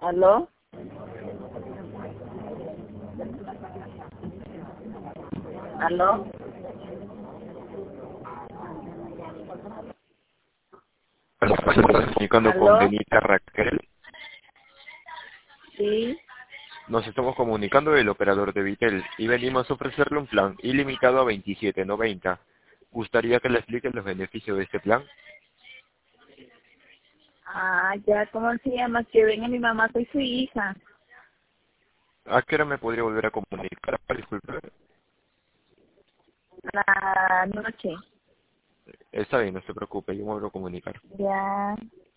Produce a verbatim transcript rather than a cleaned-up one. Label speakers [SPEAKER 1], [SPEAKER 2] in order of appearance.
[SPEAKER 1] ¿Aló? ¿Aló?
[SPEAKER 2] Estamos comunicando con
[SPEAKER 1] ¿Aló?
[SPEAKER 2] Denita Raquel.
[SPEAKER 1] Sí.
[SPEAKER 2] Nos estamos comunicando del operador de Vitel y venimos a ofrecerle un plan ilimitado a veintisiete noventa. ¿Gustaría que le explique los beneficios de este plan?
[SPEAKER 1] Ah, ya, ¿cómo se llama? Que venga mi mamá, soy su hija.
[SPEAKER 2] ¿A qué hora me podría volver a comunicar? Disculpe.
[SPEAKER 1] La noche.
[SPEAKER 2] Está bien, no se preocupe, yo me vuelvo a comunicar.
[SPEAKER 1] Ya.